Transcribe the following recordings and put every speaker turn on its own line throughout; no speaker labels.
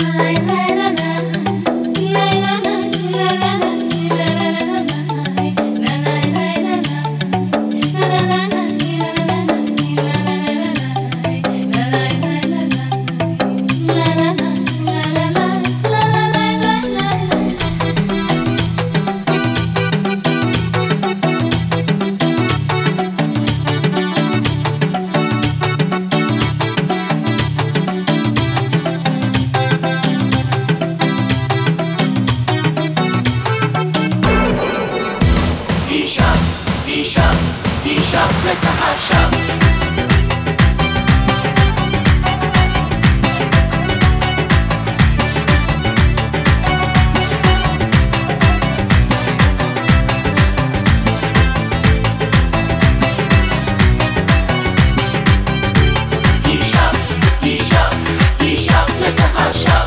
دیشب مثل هر شب دیشب مثل هر شب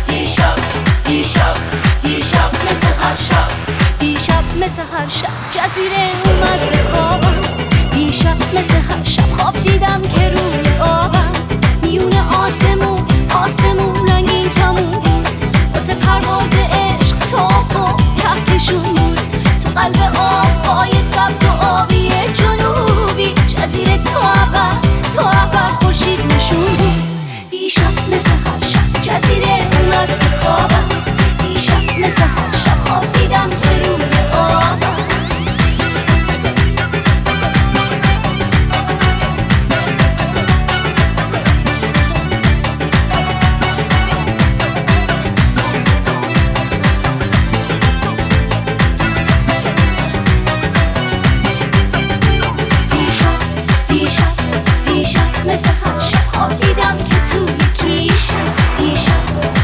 دیشب مثل هر شب
دیشب مثل هر شب جزیره اومد به خوابم دیشب مثل هر شب خواب دیدم که روی آبم میون آسمون رنگین کمون بود واسه پرواز عشق تاف و کهکشون بود تو قلب آبهای سبز و آبی جنوبی جزیره تا ابد خورشید نشون بود دیشب مثل هر شب جزیره اومد به خوابم دیشب مثل هر شب خواب دیدم که روی آبم دیشب مثل هر شب خواب دیدم که توی کیشم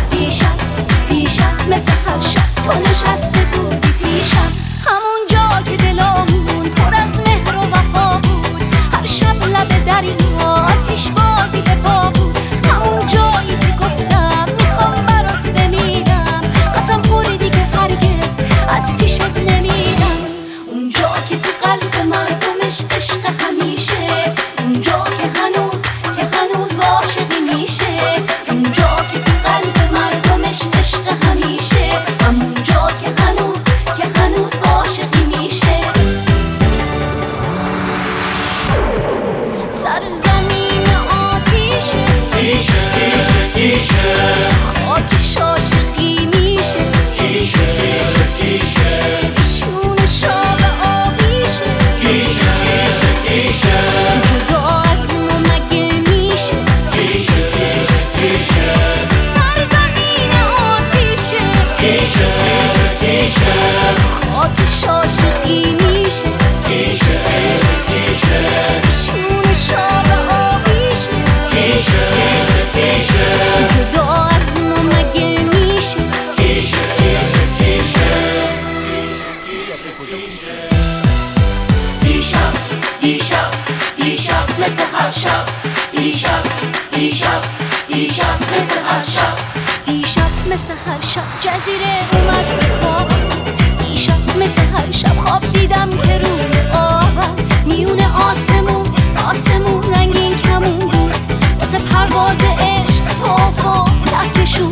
دیشب مثل هر شب تو نشسته بودی پیشم همون جا که دلامون پر از مهر و وفا بود هر شب لب دریا آتیش بازی به پا بود همون جایی که گفتم میخوام برات بمیرم قسم خوردی که هرگز از پیشت نمیرم اونجا که تو قلب مردمش عشق همیشه اونجا که هنوز عاشقی میشه اونجا که تو قلب مردمش عشق همیشه همونجا که هنوز عاشقی میشه سرزمین آتیشه خاکش عاشقی میشه شون شاب آبیشه جدا از ما مگه میشه سرزمین آتیشه خاکش عاشقی میشه شون شاب آبیشه جدا از ما مگه میشه
دیشب مثل هر شب دیشب مثل هر شب
دیشب مثل هر شب جزیره اومد به خوابم دیشب مثل هر شب خواب دیدم که روی آبم میون آسمون رنگین کمون بود واسه پرواز عشق تاف و کهکشون